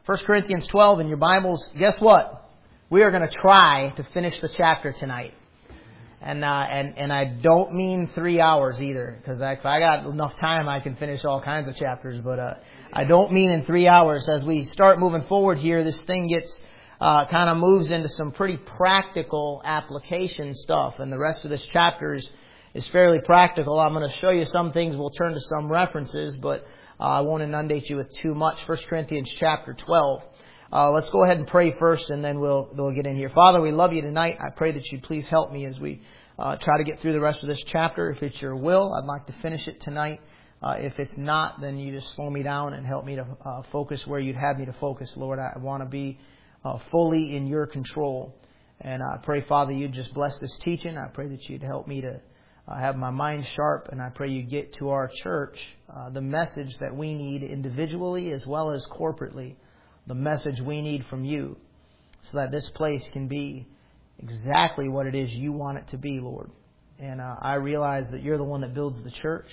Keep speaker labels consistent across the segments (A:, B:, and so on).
A: 1 Corinthians 12 in your Bibles. Guess what? We are going to try to finish the chapter tonight. And I don't mean 3 hours either, because if I got enough time, I can finish all kinds of chapters. But I don't mean in 3 hours. As we start moving forward here, this thing gets kind of moves into some pretty practical application stuff. And the rest of this chapter is fairly practical. I'm going to show you some things. We'll turn to some references, but I won't inundate you with too much. 1 Corinthians chapter 12. Let's go ahead and pray first, and then we'll get in here. Father, we love you tonight. I pray that you please help me as we try to get through the rest of this chapter. If it's your will, I'd like to finish it tonight. If it's not, then you just slow me down and help me to focus where you'd have me to focus, Lord. I want to be fully in your control. And I pray, Father, you'd just bless this teaching. I pray that you'd help me to have my mind sharp, and I pray you get to our church the message that we need individually as well as corporately, the message we need from you, so that this place can be exactly what it is you want it to be, Lord. And I realize that you're the one that builds the church.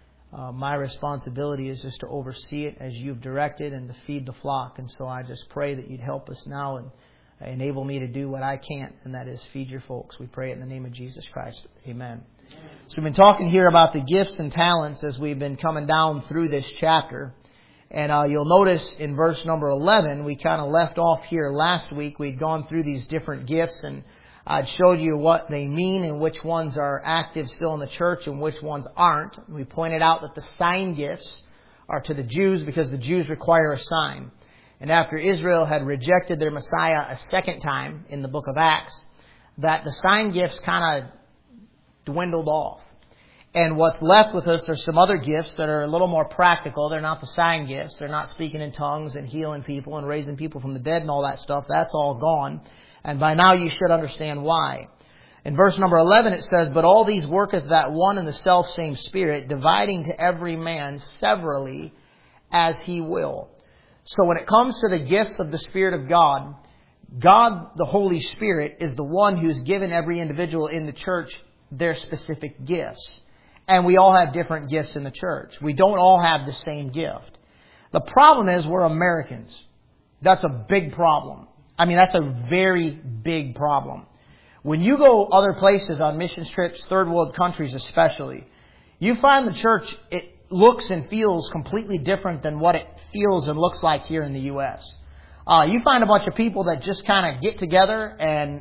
A: My responsibility is just to oversee it as you've directed and to feed the flock. And so I just pray that you'd help us now and enable me to do what I can't, and that is feed your folks. We pray it in the name of Jesus Christ. Amen. So we've been talking here about the gifts and talents as we've been coming down through this chapter. And you'll notice in verse number 11, we kind of left off here last week. We'd gone through these different gifts, and I'd showed you what they mean and which ones are active still in the church and which ones aren't. We pointed out that the sign gifts are to the Jews because the Jews require a sign. And after Israel had rejected their Messiah a second time in the book of Acts, that the sign gifts kind of dwindled off. And what's left with us are some other gifts that are a little more practical. They're not the sign gifts. They're not speaking in tongues and healing people and raising people from the dead and all that stuff. That's all gone. And by now you should understand why. In verse number 11 it says, "But all these worketh that one and the selfsame Spirit, dividing to every man severally as he will." So when it comes to the gifts of the Spirit of God, God, the Holy Spirit, is the one who's given every individual in the church their specific gifts. And we all have different gifts in the church. We don't all have the same gift. The problem is we're Americans. That's a big problem. I mean, that's a very big problem. When you go other places on mission trips, third world countries especially, you find the church, it looks and feels completely different than what it feels and looks like here in the U.S. You find a bunch of people that just kind of get together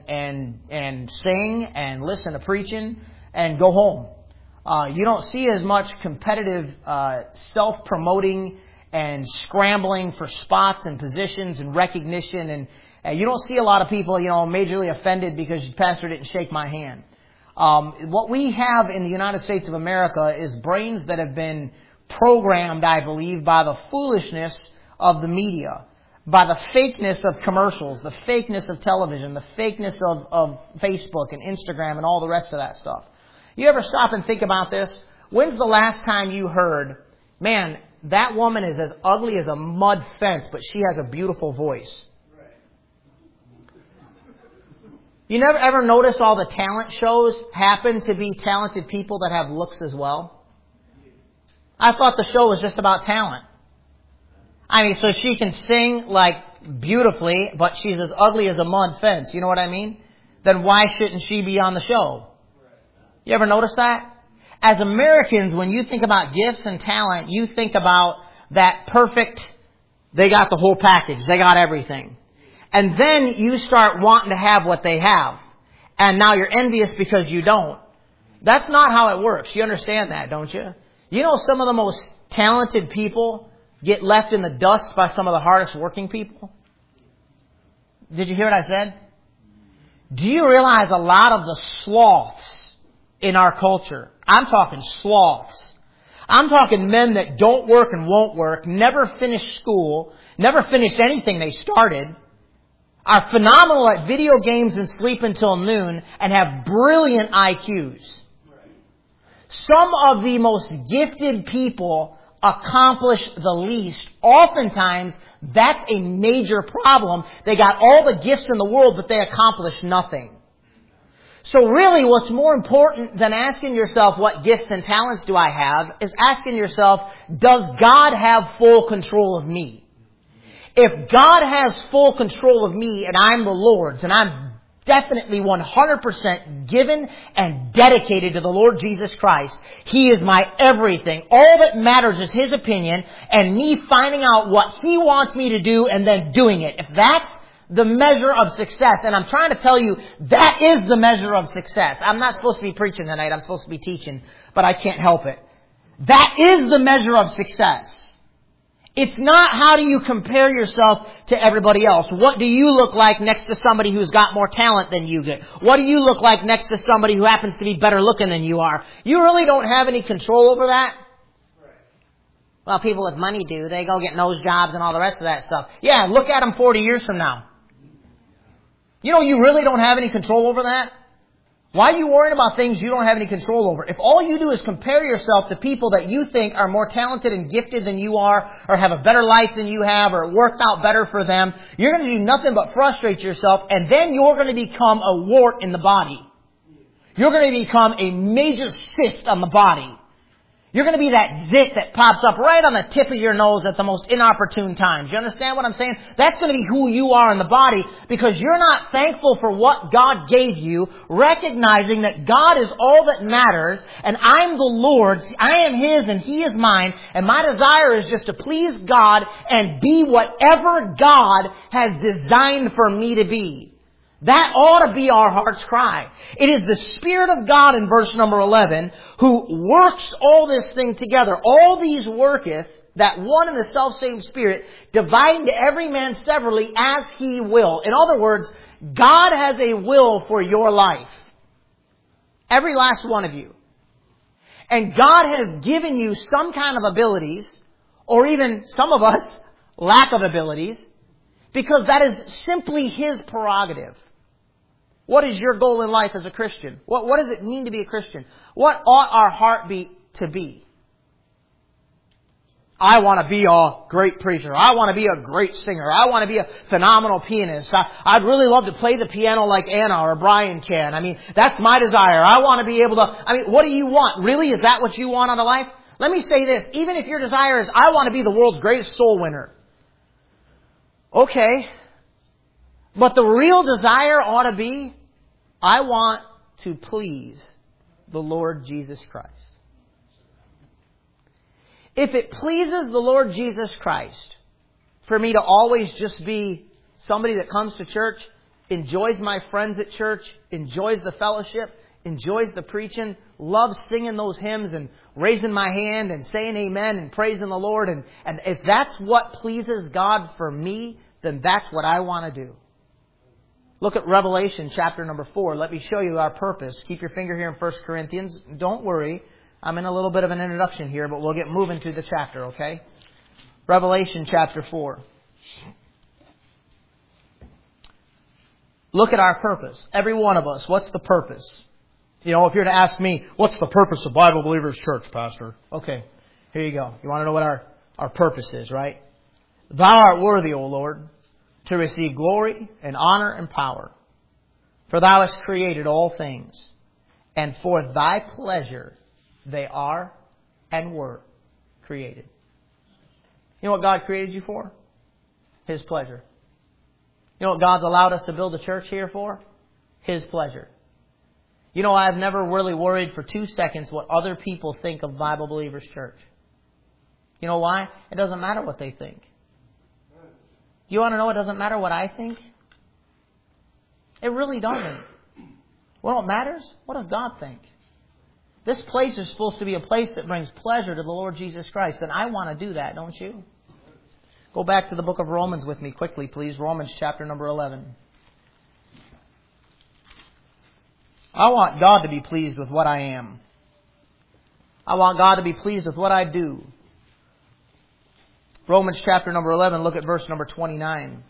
A: and sing and listen to preaching and go home. You don't see as much competitive self-promoting and scrambling for spots and positions and recognition, and you don't see a lot of people, majorly offended because your pastor didn't shake my hand. What we have in the United States of America is brains that have been programmed, I believe, by the foolishness of the media, by the fakeness of commercials, the fakeness of television, the fakeness of Facebook and Instagram and all the rest of that stuff. You ever stop and think about this? When's the last time you heard, man, that woman is as ugly as a mud fence, but she has a beautiful voice? You never ever notice all the talent shows happen to be talented people that have looks as well? I thought the show was just about talent. I mean, so she can sing like beautifully, but she's as ugly as a mud fence. You know what I mean? Then why shouldn't she be on the show? You ever notice that? As Americans, when you think about gifts and talent, you think about that perfect, they got the whole package. They got everything. And then you start wanting to have what they have. And now you're envious because you don't. That's not how it works. You understand that, don't you? You know, some of the most talented people get left in the dust by some of the hardest working people. Did you hear what I said? Do you realize a lot of the sloths in our culture, I'm talking sloths, I'm talking men that don't work and won't work, never finished school, never finished anything they started, are phenomenal at video games and sleep until noon, and have brilliant IQs. Some of the most gifted people accomplish the least. Oftentimes, that's a major problem. They got all the gifts in the world, but they accomplish nothing. So really, what's more important than asking yourself, what gifts and talents do I have, is asking yourself, does God have full control of me? If God has full control of me and I'm the Lord's and I'm definitely 100% given and dedicated to the Lord Jesus Christ, He is my everything. All that matters is His opinion and me finding out what He wants me to do and then doing it. If that's the measure of success, and I'm trying to tell you that is the measure of success. I'm not supposed to be preaching tonight. I'm supposed to be teaching, but I can't help it. That is the measure of success. It's not how do you compare yourself to everybody else. What do you look like next to somebody who's got more talent than you get? What do you look like next to somebody who happens to be better looking than you are? You really don't have any control over that. Well, people with money do. They go get nose jobs and all the rest of that stuff. Yeah, look at them 40 years from now. You know, you really don't have any control over that. Why are you worrying about things you don't have any control over? If all you do is compare yourself to people that you think are more talented and gifted than you are, or have a better life than you have, or it worked out better for them, you're going to do nothing but frustrate yourself, and then you're going to become a wart in the body. You're going to become a major cyst on the body. You're going to be that zit that pops up right on the tip of your nose at the most inopportune times. You understand what I'm saying? That's going to be who you are in the body because you're not thankful for what God gave you, recognizing that God is all that matters and I'm the Lord's, I am His and He is mine, and my desire is just to please God and be whatever God has designed for me to be. That ought to be our heart's cry. It is the Spirit of God in verse number 11 who works all this thing together. All these worketh, that one and the selfsame Spirit, dividing to every man severally as He will. In other words, God has a will for your life. Every last one of you. And God has given you some kind of abilities, or even some of us, lack of abilities, because that is simply His prerogative. What is your goal in life as a Christian? What does it mean to be a Christian? What ought our heartbeat to be? I want to be a great preacher. I want to be a great singer. I want to be a phenomenal pianist. I'd really love to play the piano like Anna or Brian can. I mean, that's my desire. I want to be able to... what do you want? Really? Is that what you want out of life? Let me say this. Even if your desire is, I want to be the world's greatest soul winner. Okay. But the real desire ought to be, I want to please the Lord Jesus Christ. If it pleases the Lord Jesus Christ for me to always just be somebody that comes to church, enjoys my friends at church, enjoys the fellowship, enjoys the preaching, loves singing those hymns and raising my hand and saying amen and praising the Lord, and if that's what pleases God for me, then that's what I want to do. Look at Revelation chapter number 4. Let me show you our purpose. Keep your finger here in 1 Corinthians. Don't worry. I'm in a little bit of an introduction here, but we'll get moving through the chapter, okay? Revelation chapter 4. Look at our purpose. Every one of us. What's the purpose? You know, if you're to ask me, what's the purpose of Bible Believers Church, Pastor? Okay, here you go. You want to know what our purpose is, right? Thou art worthy, O Lord, to receive glory and honor and power. For Thou hast created all things, and for Thy pleasure they are and were created. You know what God created you for? His pleasure. You know what God's allowed us to build a church here for? His pleasure. You know, I've never really worried for 2 seconds what other people think of Bible Believers Church. You know why? It doesn't matter what they think. You want to know it doesn't matter what I think? It really doesn't. What matters? What does God think? This place is supposed to be a place that brings pleasure to the Lord Jesus Christ, and I want to do that, don't you? Go back to the book of Romans with me quickly, please. Romans chapter number 11. I want God to be pleased with what I am. I want God to be pleased with what I do. Romans chapter number 11, look at verse number 29.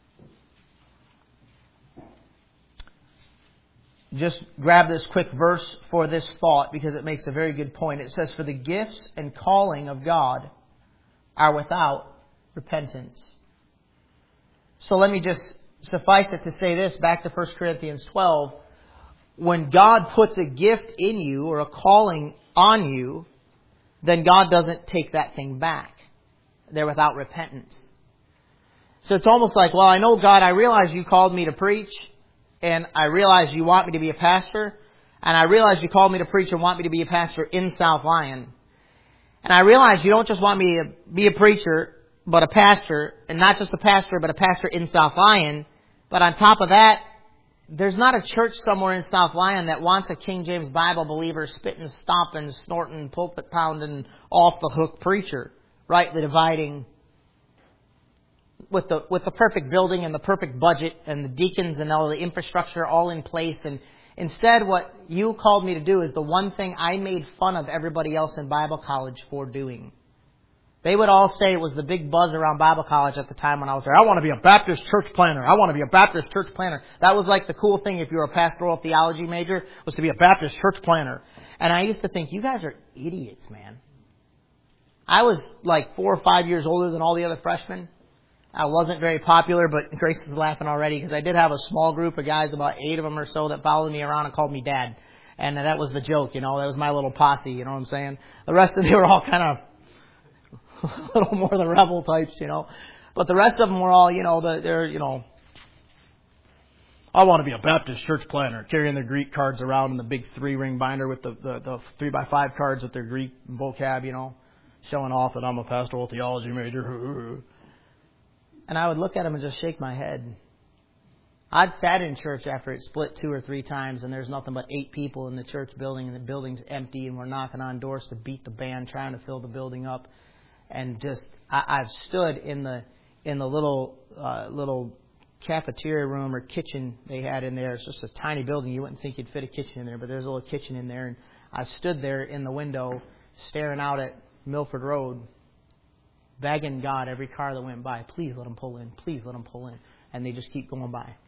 A: Just grab this quick verse for this thought because it makes a very good point. It says, for the gifts and calling of God are without repentance. So let me just suffice it to say this, back to 1 Corinthians 12. When God puts a gift in you or a calling on you, then God doesn't take that thing back. They're without repentance. So it's almost like, well, I know, God, I realize you called me to preach, and I realize you want me to be a pastor, and I realize you called me to preach and want me to be a pastor in South Lyon. And I realize you don't just want me to be a preacher, but a pastor, and not just a pastor, but a pastor in South Lyon. But on top of that, there's not a church somewhere in South Lyon that wants a King James Bible believer spitting, stomping, snorting, pulpit pounding, off the hook preacher, rightly dividing, with the perfect building and the perfect budget and the deacons and all the infrastructure all in place. And instead, what you called me to do is the one thing I made fun of everybody else in Bible college for doing. They would all say it was the big buzz around Bible college at the time when I was there. I want to be a Baptist church planner. I want to be a Baptist church planner. That was like the cool thing if you were a pastoral theology major, was to be a Baptist church planner. And I used to think, you guys are idiots, man. I was like 4 or 5 years older than all the other freshmen. I wasn't very popular, but Grace is laughing already because I did have a small group of guys, about 8 of them or so, that followed me around and called me Dad. And that was the joke, you know. That was my little posse, you know what I'm saying? The rest of them were all kind of a little more the rebel types, you know. But the rest of them were all, you know, they're, you know, I want to be a Baptist church planner, carrying their Greek cards around in the big 3-ring binder with the 3x5 cards with their Greek vocab, you know, showing off that I'm a pastoral theology major. And I would look at them and just shake my head. I'd sat in church after it split 2 or 3 times, and there's nothing but 8 people in the church building, and the building's empty, and we're knocking on doors to beat the band, trying to fill the building up. And just, I've stood in the little cafeteria room or kitchen they had in there. It's just a tiny building. You wouldn't think you'd fit a kitchen in there, but there's a little kitchen in there. And I stood there in the window, staring out at Milford Road, begging God every car that went by, please let them pull in, please let them pull in. And they just keep going by.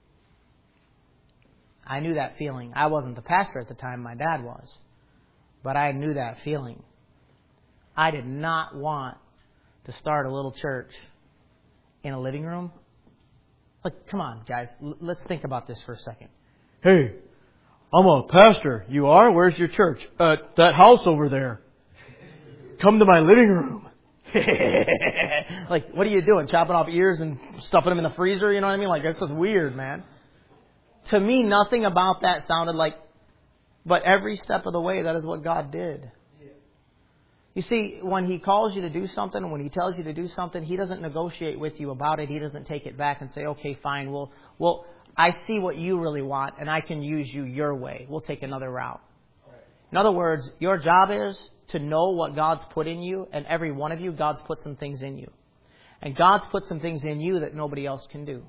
A: I knew that feeling. I wasn't the pastor at the time, my dad was. But I knew that feeling. I did not want to start a little church in a living room. Like, come on, guys, let's think about this for a second. Hey, I'm a pastor. You are? Where's your church? That house over there. Come to my living room. Like, what are you doing? Chopping off ears and stuffing them in the freezer? You know what I mean? Like, that's just weird, man. To me, nothing about that sounded like, but every step of the way, that is what God did. You see, when He calls you to do something, when He tells you to do something, He doesn't negotiate with you about it. He doesn't take it back and say, okay, fine, well, I see what you really want, and I can use you your way. We'll take another route. In other words, your job is to know what God's put in you, and every one of you, God's put some things in you. And God's put some things in you that nobody else can do.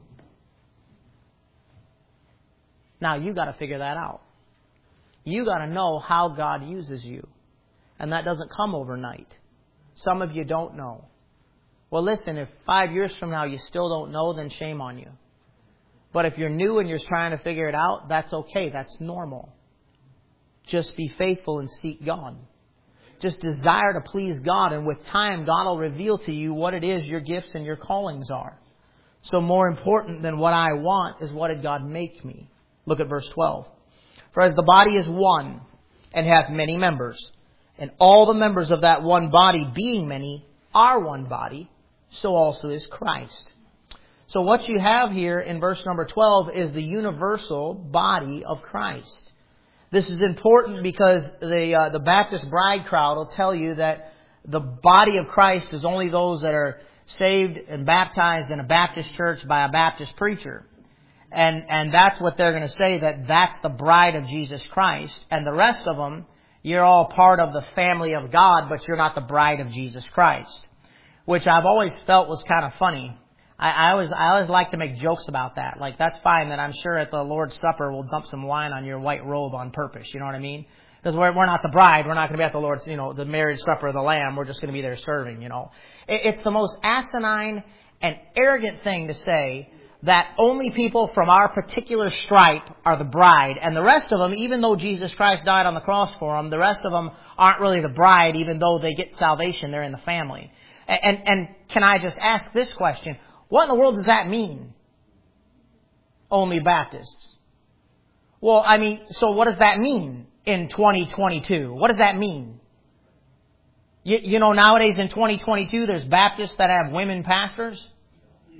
A: Now, you got to figure that out. You got to know how God uses you. And that doesn't come overnight. Some of you don't know. Well, listen, if 5 years from now you still don't know, then shame on you. But if you're new and you're trying to figure it out, that's okay. That's normal. Just be faithful and seek God. Just desire to please God, and with time, God will reveal to you what it is your gifts and your callings are. So more important than what I want is what did God make me? Look at verse 12. For as the body is one and hath many members, and all the members of that one body, being many, are one body, so also is Christ. So what you have here in verse number 12 is the universal body of Christ. This is important because the Baptist bride crowd will tell you that the body of Christ is only those that are saved and baptized in a Baptist church by a Baptist preacher. And that's what they're going to say, that that's the bride of Jesus Christ. And the rest of them, you're all part of the family of God, but you're not the bride of Jesus Christ. Which I've always felt was kind of funny. I always like to make jokes about that. Like, that's fine that I'm sure at the Lord's Supper we'll dump some wine on your white robe on purpose. You know what I mean? Because we're not the bride. We're not going to be at the Lord's, the marriage supper of the Lamb. We're just going to be there serving, It's the most asinine and arrogant thing to say that only people from our particular stripe are the bride. And the rest of them, even though Jesus Christ died on the cross for them, the rest of them aren't really the bride, even though they get salvation. They're in the family. And can I just ask this question? What in the world does that mean? Only Baptists. Well, so what does that mean in 2022? What does that mean? Nowadays in 2022, there's Baptists that have women pastors.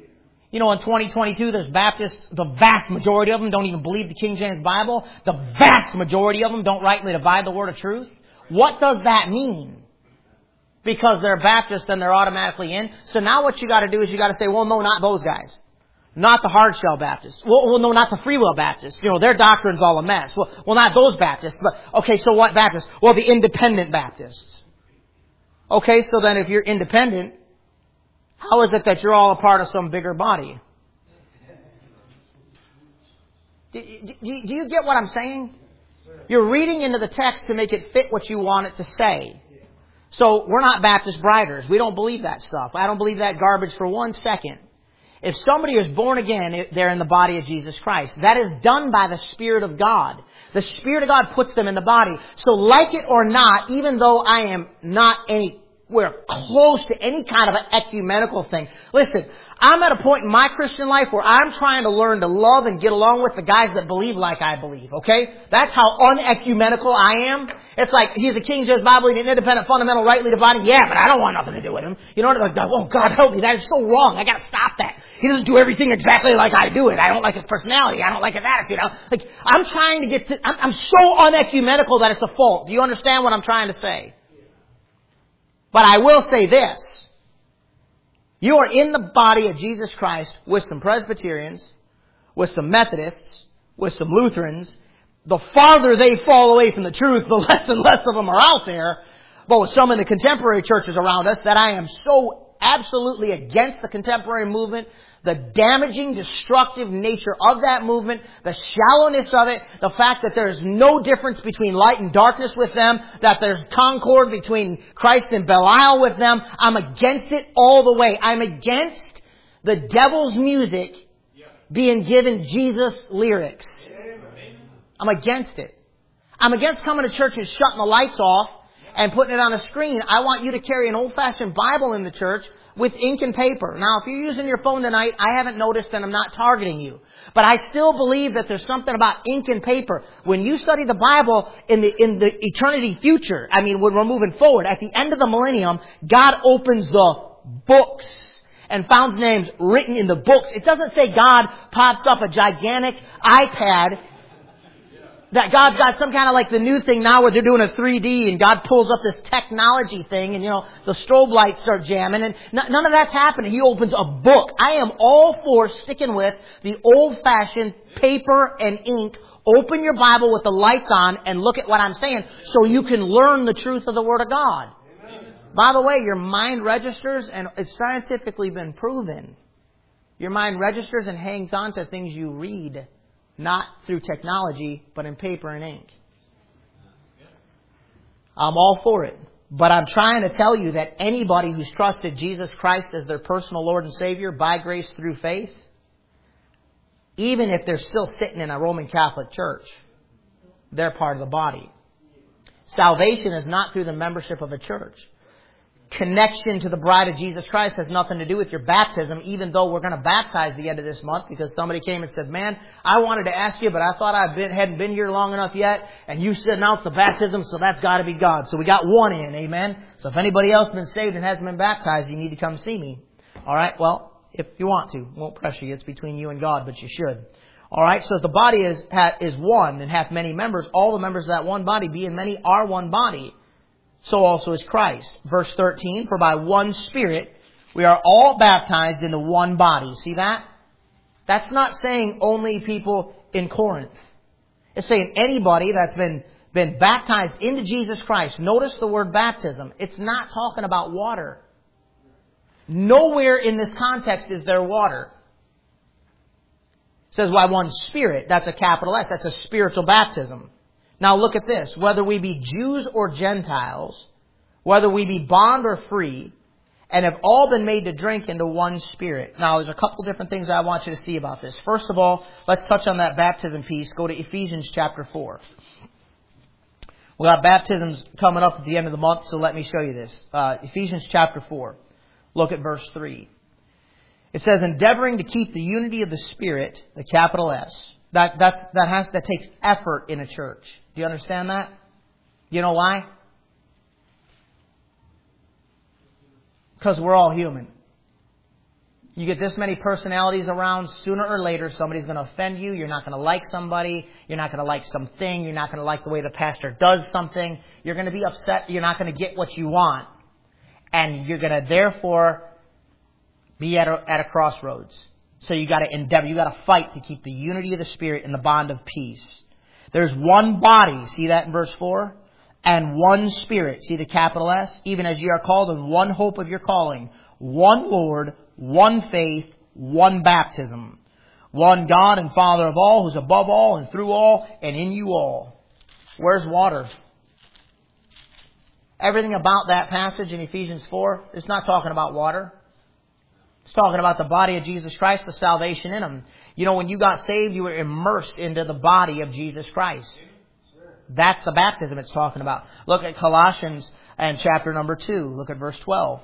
A: You know, in 2022, there's Baptists, the vast majority of them don't even believe the King James Bible. The vast majority of them don't rightly divide the word of truth. What does that mean? Because they're Baptists, then they're automatically in. So now what you got to do is you got to say, well, no, not those guys. Not the hard shell Baptists. Well, no, not the free will Baptists. You know, their doctrine's all a mess. Well, not those Baptists. But, okay, so what Baptists? Well, the independent Baptists. Okay, so then if you're independent, how is it that you're all a part of some bigger body? Do you get what I'm saying? You're reading into the text to make it fit what you want it to say. So we're not Baptist briders. We don't believe that stuff. I don't believe that garbage for 1 second. If somebody is born again, they're in the body of Jesus Christ. That is done by the Spirit of God. The Spirit of God puts them in the body. So like it or not, even though I am not anywhere close to any kind of an ecumenical thing. Listen, I'm at a point in my Christian life where I'm trying to learn to love and get along with the guys that believe like I believe, okay? That's how unecumenical I am. It's like, he's a King James Bible, he's an independent, fundamental, rightly dividing. Yeah, but I don't want nothing to do with him. You know what? Like, oh, God help me, that is so wrong. I gotta stop that. He doesn't do everything exactly like I do it. I don't like his personality. I don't like his attitude. Like, I'm trying to get to, I'm so unecumenical that it's a fault. Do you understand what I'm trying to say? But I will say this. You are in the body of Jesus Christ with some Presbyterians, with some Methodists, with some Lutherans. The farther they fall away from the truth, the less and less of them are out there. But with some in the contemporary churches around us, that I am so absolutely against the contemporary movement, the damaging, destructive nature of that movement, the shallowness of it, the fact that there's no difference between light and darkness with them, that there's concord between Christ and Belial with them. I'm against it all the way. I'm against the devil's music being given Jesus lyrics. I'm against it. I'm against coming to church and shutting the lights off and putting it on a screen. I want you to carry an old-fashioned Bible in the church with ink and paper. Now, if you're using your phone tonight, I haven't noticed and I'm not targeting you. But I still believe that there's something about ink and paper. When you study the Bible in the eternity future, I mean, when we're moving forward, at the end of the millennium, God opens the books and found names written in the books. It doesn't say God pops up a gigantic iPad, that God's got some kind of like the new thing now where they're doing a 3D and God pulls up this technology thing and, you know, the strobe lights start jamming and none of that's happening. He opens a book. I am all for sticking with the old-fashioned paper and ink. Open your Bible with the lights on and look at what I'm saying so you can learn the truth of the Word of God. Amen. By the way, your mind registers, and it's scientifically been proven. Your mind registers and hangs on to things you read. Not through technology, but in paper and ink. I'm all for it. But I'm trying to tell you that anybody who's trusted Jesus Christ as their personal Lord and Savior by grace through faith, even if they're still sitting in a Roman Catholic church, they're part of the body. Salvation is not through the membership of a church. Connection to the bride of Jesus Christ has nothing to do with your baptism, even though we're going to baptize the end of this month, because somebody came and said, man, I wanted to ask you, but I thought hadn't been here long enough yet, and you announced the baptism, so that's got to be God. So we got one in, amen? So if anybody else has been saved and hasn't been baptized, you need to come see me. All right, well, if you want to. Won't pressure you. It's between you and God, but you should. All right, so as the body is one and hath many members, all the members of that one body, being many, are one body. So also is Christ. Verse 13, for by one Spirit we are all baptized into one body. See that? That's not saying only people in Corinth. It's saying anybody that's been baptized into Jesus Christ. Notice the word baptism. It's not talking about water. Nowhere in this context is there water. It says by one Spirit. That's a capital S. That's a spiritual baptism. Now look at this. Whether we be Jews or Gentiles, whether we be bond or free, and have all been made to drink into one Spirit. Now there's a couple different things I want you to see about this. First of all, let's touch on that baptism piece. Go to Ephesians chapter 4. We got baptisms coming up at the end of the month, so let me show you this. Ephesians chapter 4. Look at verse 3. It says, endeavoring to keep the unity of the Spirit, the capital S. That takes effort in a church. Do you understand that? You know why? Because we're all human. You get this many personalities around, sooner or later somebody's going to offend you. You're not going to like somebody. You're not going to like something. You're not going to like the way the pastor does something. You're going to be upset. You're not going to get what you want. And you're going to therefore be at a crossroads. So you got to endeavor. You got to fight to keep the unity of the Spirit in the bond of peace. There's one body. See that in verse 4? And one Spirit. See the capital S? Even as ye are called in one hope of your calling. One Lord, one faith, one baptism. One God and Father of all, who's above all and through all and in you all. Where's water? Everything about that passage in Ephesians 4, it's not talking about water. It's talking about the body of Jesus Christ, the salvation in Him. You know, when you got saved, you were immersed into the body of Jesus Christ. That's the baptism it's talking about. Look at Colossians and chapter number 2. Look at verse 12.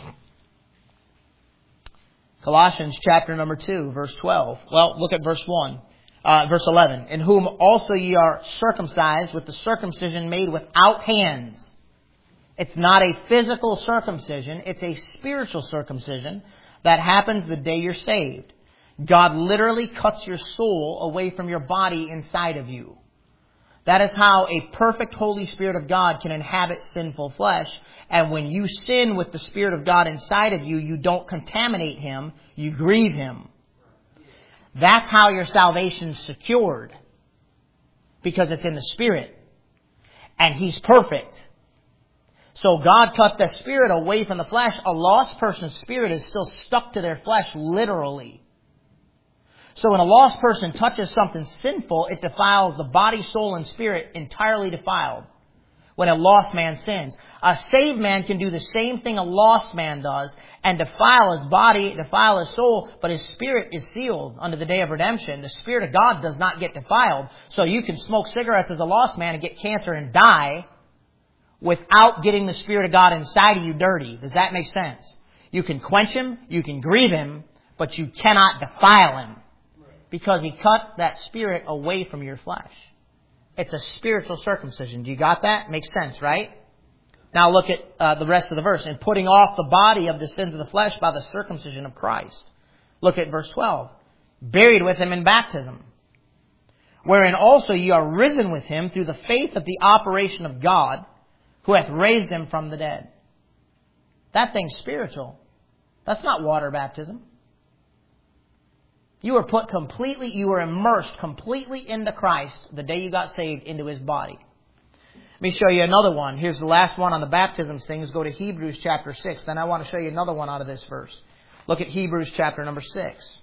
A: Colossians chapter number 2, verse 12. Well, look at verse 1. Verse 11. In whom also ye are circumcised with the circumcision made without hands. It's not a physical circumcision. It's a spiritual circumcision that happens the day you're saved. God literally cuts your soul away from your body inside of you. That is how a perfect Holy Spirit of God can inhabit sinful flesh. And when you sin with the Spirit of God inside of you, you don't contaminate Him, you grieve Him. That's how your salvation's secured. Because it's in the Spirit. And He's perfect. So God cut the spirit away from the flesh. A lost person's spirit is still stuck to their flesh, literally. So when a lost person touches something sinful, it defiles the body, soul, and spirit, entirely defiled. When a lost man sins. A saved man can do the same thing a lost man does and defile his body, defile his soul, but his spirit is sealed under the day of redemption. The Spirit of God does not get defiled. So you can smoke cigarettes as a lost man and get cancer and die without getting the Spirit of God inside of you dirty. Does that make sense? You can quench Him, you can grieve Him, but you cannot defile Him. Because He cut that spirit away from your flesh. It's a spiritual circumcision. Do you got that? Makes sense, right? Now look at the rest of the verse. And putting off the body of the sins of the flesh by the circumcision of Christ. Look at verse 12. Buried with Him in baptism. Wherein also ye are risen with Him through the faith of the operation of God, who hath raised Him from the dead. That thing's spiritual. That's not water baptism. You were immersed completely into Christ the day you got saved, into His body. Let me show you another one. Here's the last one on the baptisms things. Go to Hebrews chapter 6. Then I want to show you another one out of this verse. Look at Hebrews chapter number 6.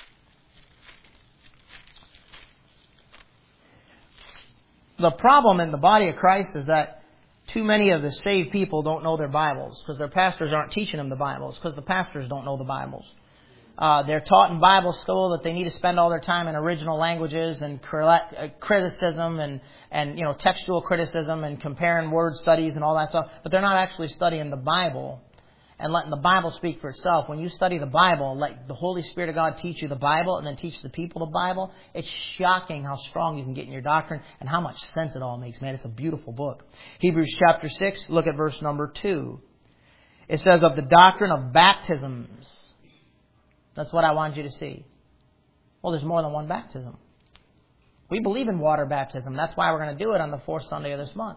A: The problem in the body of Christ is that too many of the saved people don't know their Bibles because their pastors aren't teaching them the Bibles because the pastors don't know the Bibles. They're taught in Bible school that they need to spend all their time in original languages and criticism and textual criticism and comparing word studies and all that stuff. But they're not actually studying the Bible and letting the Bible speak for itself. When you study the Bible, let the Holy Spirit of God teach you the Bible and then teach the people the Bible, it's shocking how strong you can get in your doctrine and how much sense it all makes, man. It's a beautiful book. Hebrews chapter 6, look at verse number 2. It says, of the doctrine of baptisms. That's what I want you to see. Well, there's more than one baptism. We believe in water baptism. That's why we're going to do it on the fourth Sunday of this month.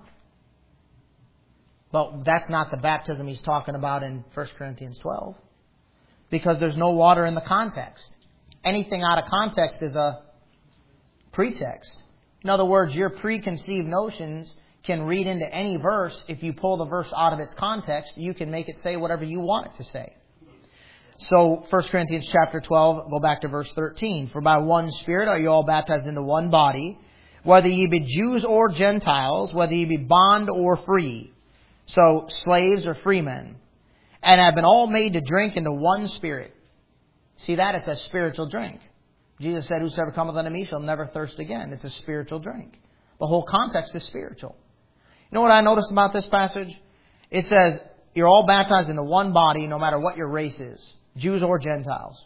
A: But that's not the baptism he's talking about in 1 Corinthians 12. Because there's no water in the context. Anything out of context is a pretext. In other words, your preconceived notions can read into any verse. If you pull the verse out of its context, you can make it say whatever you want it to say. So, 1 Corinthians chapter 12, go back to verse 13. For by one Spirit are you all baptized into one body, whether ye be Jews or Gentiles, whether ye be bond or free. So, slaves or freemen. And have been all made to drink into one Spirit. See that? It's a spiritual drink. Jesus said, whosoever cometh unto me shall never thirst again. It's a spiritual drink. The whole context is spiritual. You know what I noticed about this passage? It says, you're all baptized into one body, no matter what your race is. Jews or Gentiles.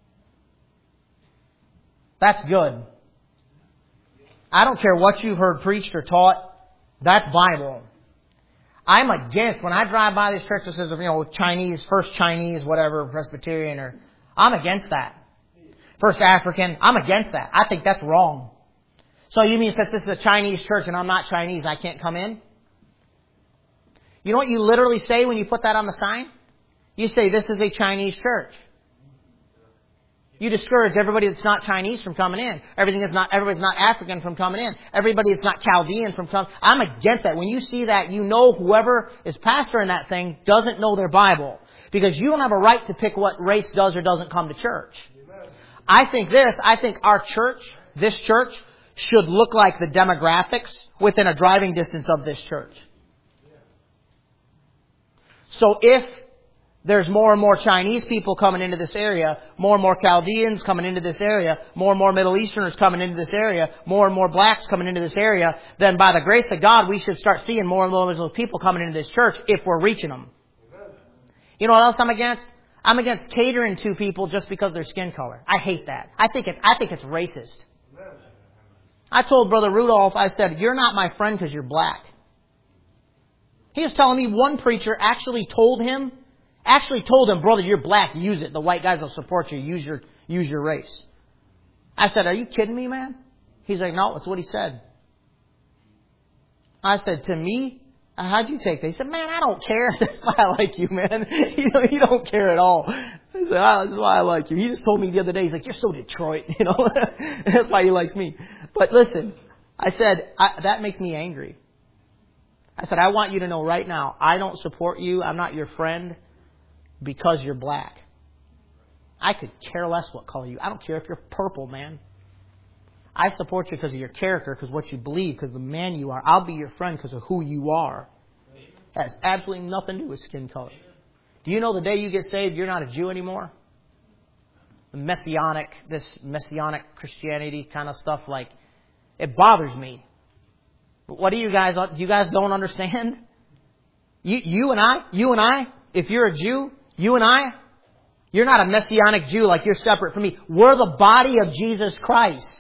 A: That's good. I don't care what you've heard preached or taught. That's Bible. I'm against, when I drive by these churches that says, Chinese, First Chinese, whatever, Presbyterian, or I'm against that. First African, I'm against that. I think that's wrong. So you mean since this is a Chinese church and I'm not Chinese, I can't come in? You know what you literally say when you put that on the sign? You say, this is a Chinese church. You discourage everybody that's not Chinese from coming in. Everybody's not African from coming in. Everybody that's not Chaldean from coming. I'm against that. When you see that, you know whoever is pastoring that thing doesn't know their Bible. Because you don't have a right to pick what race does or doesn't come to church. I think our church, this church, should look like the demographics within a driving distance of this church. So if there's more and more Chinese people coming into this area, more and more Chaldeans coming into this area, more and more Middle Easterners coming into this area, more and more blacks coming into this area, then by the grace of God, we should start seeing more and more of those people coming into this church if we're reaching them. You know what else I'm against? I'm against catering to people just because of their skin color. I hate that. I think it's racist. I told Brother Rudolph, I said, you're not my friend because you're black. He was telling me one preacher actually told him, brother, you're black, use it. The white guys will support you. Use your race. I said, are you kidding me, man? He's like, no, that's what he said. I said, to me, how'd you take that? He said, man, I don't care. That's why I like you, man. You don't care at all. I said, that's why I like you. He just told me the other day, he's like, you're so Detroit, That's why he likes me. But listen, I said, that makes me angry. I said, I want you to know right now, I don't support you. I'm not your friend because you're black. I could care less what color you. I don't care if you're purple, man. I support you because of your character, because of what you believe, because of the man you are. I'll be your friend because of who you are. It has absolutely nothing to do with skin color. Do you know the day you get saved, you're not a Jew anymore? This messianic Christianity kind of stuff, it bothers me. But what do you guys don't understand? You and I, if you're a Jew, you and I, you're not a messianic Jew like you're separate from me. We're the body of Jesus Christ.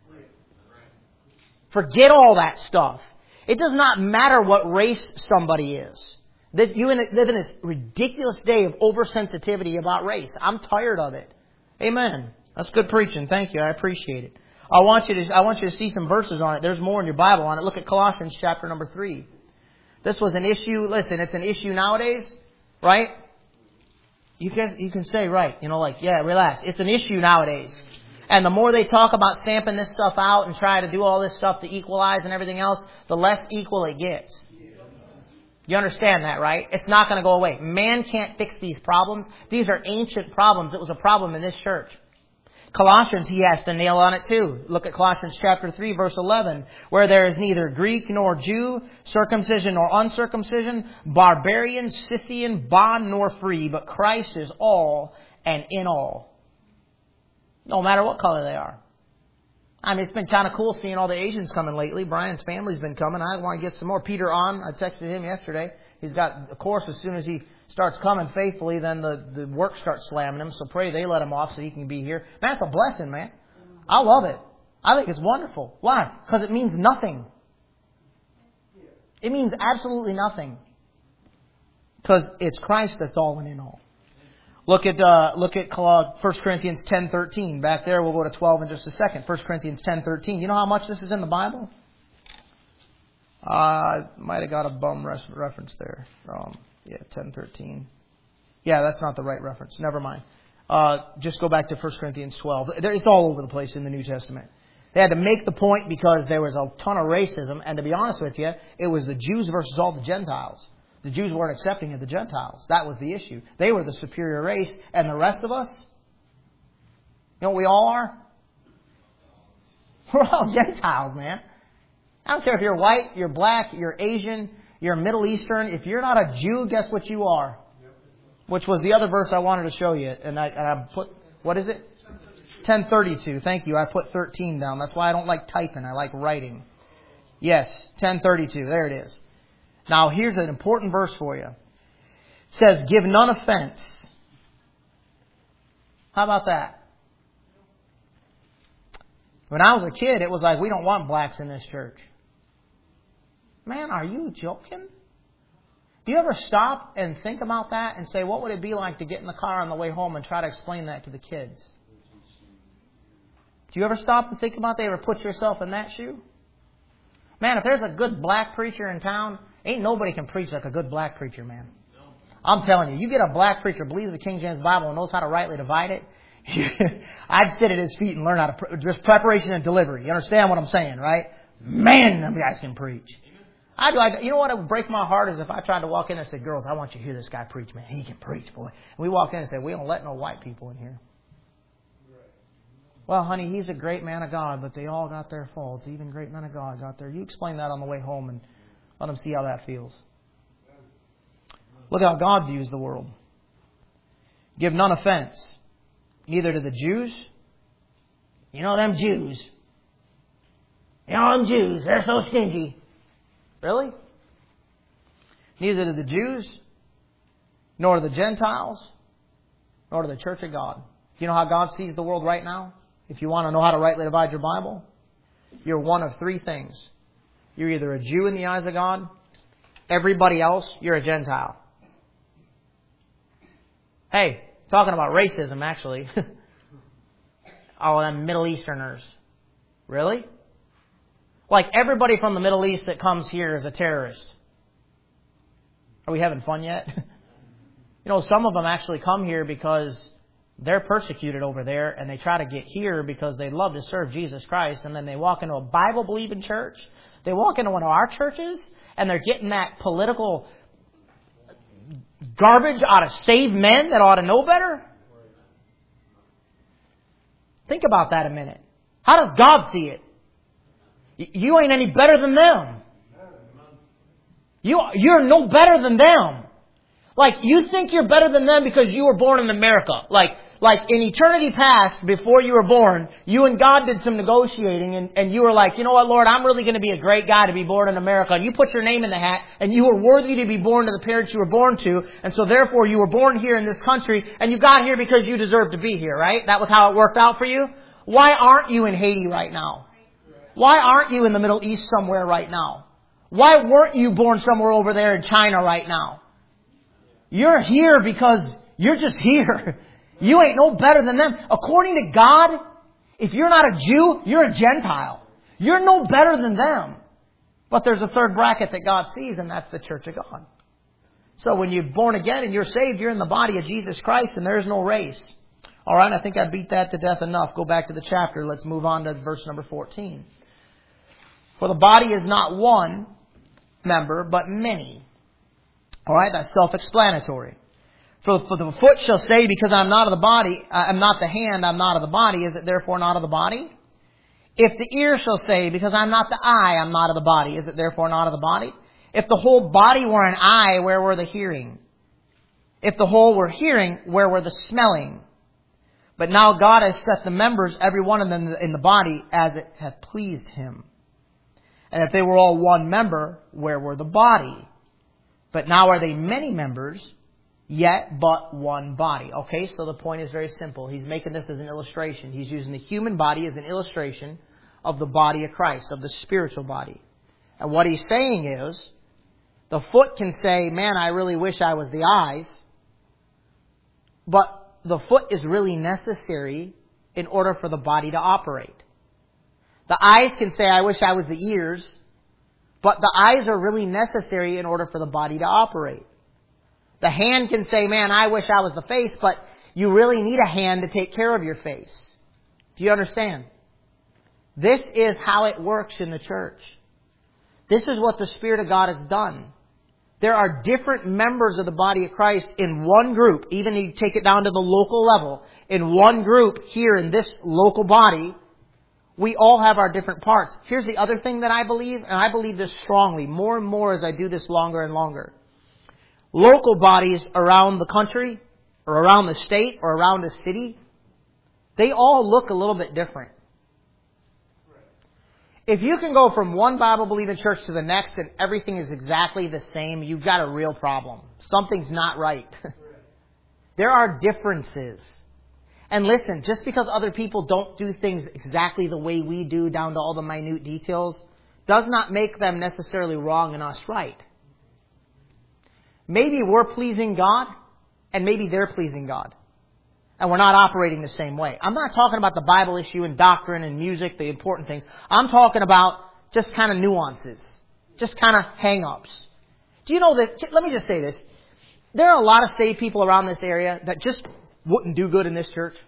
A: Forget all that stuff. It does not matter what race somebody is. You live in this ridiculous day of oversensitivity about race. I'm tired of it. Amen. That's good preaching. Thank you. I appreciate it. I want you to see some verses on it. There's more in your Bible on it. Look at Colossians chapter number 3. This was an issue. Listen, it's an issue nowadays, right? You can say, right, yeah, relax. It's an issue nowadays. And the more they talk about stamping this stuff out and try to do all this stuff to equalize and everything else, the less equal it gets. You understand that, right? It's not going to go away. Man can't fix these problems. These are ancient problems. It was a problem in this church. Colossians, he has to nail on it too. Look at Colossians chapter 3, verse 11, where there is neither Greek nor Jew, circumcision nor uncircumcision, barbarian, Scythian, bond nor free, but Christ is all and in all. No matter what color they are. I mean, it's been kind of cool seeing all the Asians coming lately. Brian's family's been coming. I want to get some more. Peter On, I texted him yesterday. He's got a course as soon as he starts coming faithfully, then the work starts slamming him. So pray they let him off so he can be here. Man, that's a blessing, man. I love it. I think it's wonderful. Why? Because it means nothing. It means absolutely nothing. Because it's Christ that's all and in all. Look at 1 Corinthians 10:13. Back there, we'll go to 12 in just a second. 1 Corinthians 10:13. You know how much this is in the Bible? Might have got a bum reference there. 10:13. Yeah, that's not the right reference. Never mind. Just go back to 1 Corinthians 12. It's all over the place in the New Testament. They had to make the point because there was a ton of racism. And to be honest with you, it was the Jews versus all the Gentiles. The Jews weren't accepting of the Gentiles. That was the issue. They were the superior race. And the rest of us, you know what we all are? We're all Gentiles, man. I don't care if you're white, you're black, you're Asian, you're Middle Eastern. If you're not a Jew, guess what you are? Which was the other verse I wanted to show you. And I put, what is it? 10:32. Thank you. I put 13 down. That's why I don't like typing. I like writing. Yes, 10:32. There it is. Now, here's an important verse for you. It says, give none offense. How about that? When I was a kid, it was like, we don't want blacks in this church. Man, are you joking? Do you ever stop and think about that and say, what would it be like to get in the car on the way home and try to explain that to the kids? Do you ever stop and think about that? Ever put yourself in that shoe? Man, if there's a good black preacher in town, ain't nobody can preach like a good black preacher, man. I'm telling you, you get a black preacher, believes the King James Bible and knows how to rightly divide it, I'd sit at his feet and learn how to, just preparation and delivery. You understand what I'm saying, right? Man, them guys can preach. You know what would break my heart is if I tried to walk in and say, girls, I want you to hear this guy preach, man. He can preach, boy. And we walk in and say, we don't let no white people in here. Well, honey, he's a great man of God, but they all got their faults. Even great men of God got their... You explain that on the way home and let them see how that feels. Look how God views the world. Give none offense, neither to the Jews. You know them Jews. You know them Jews, they're so stingy. Really? Neither to the Jews, nor to the Gentiles, nor to the church of God. You know how God sees the world right now? If you want to know how to rightly divide your Bible, you're one of three things. You're either a Jew in the eyes of God, everybody else, you're a Gentile. Hey, talking about racism, actually. All them Middle Easterners. Really? Like everybody from the Middle East that comes here is a terrorist. Are we having fun yet? You know, some of them actually come here because they're persecuted over there and they try to get here because they love to serve Jesus Christ, and then they walk into a Bible-believing church. They walk into one of our churches and they're getting that political garbage out of saved men that ought to know better. Think about that a minute. How does God see it? You ain't any better than them. You're no better than them. Like, you think you're better than them because you were born in America. Like in eternity past, before you were born, you and God did some negotiating and you were like, you know what, Lord, I'm really going to be a great guy to be born in America. And you put your name in the hat and you were worthy to be born to the parents you were born to. And so therefore you were born here in this country and you got here because you deserve to be here, right? That was how it worked out for you. Why aren't you in Haiti right now? Why aren't you in the Middle East somewhere right now? Why weren't you born somewhere over there in China right now? You're here because you're just here. You ain't no better than them. According to God, if you're not a Jew, you're a Gentile. You're no better than them. But there's a third bracket that God sees, and that's the church of God. So when you're born again and you're saved, you're in the body of Jesus Christ, and there's no race. All right, I think I beat that to death enough. Go back to the chapter. Let's move on to verse number 14. For the body is not one member, but many. All right, that's self-explanatory. For the foot shall say, because I'm not of the body, I'm not the hand, I'm not of the body, is it therefore not of the body? If the ear shall say, because I'm not the eye, I'm not of the body, is it therefore not of the body? If the whole body were an eye, where were the hearing? If the whole were hearing, where were the smelling? But now God has set the members, every one of them in the body, as it hath pleased Him. And if they were all one member, where were the body? But now are they many members, yet but one body. Okay, so the point is very simple. He's making this as an illustration. He's using the human body as an illustration of the body of Christ, of the spiritual body. And what he's saying is, the foot can say, man, I really wish I was the eyes. But the foot is really necessary in order for the body to operate. The eyes can say, I wish I was the ears. But the eyes are really necessary in order for the body to operate. The hand can say, man, I wish I was the face, but you really need a hand to take care of your face. Do you understand? This is how it works in the church. This is what the Spirit of God has done. There are different members of the body of Christ in one group, even if you take it down to the local level. In one group here in this local body, we all have our different parts. Here's the other thing that I believe, and I believe this strongly, more and more as I do this longer and longer. Local bodies around the country, or around the state, or around the city, they all look a little bit different. If you can go from one Bible-believing church to the next and everything is exactly the same, you've got a real problem. Something's not right. There are differences. And listen, just because other people don't do things exactly the way we do, down to all the minute details, does not make them necessarily wrong and us right. maybe we're pleasing God and maybe they're pleasing God. And we're not operating the same way. I'm not talking about the Bible issue and doctrine and music, the important things. I'm talking about just kind of nuances. Just kind of hang-ups. Do you know that, let me just say this. There are a lot of saved people around this area that just wouldn't do good in this church.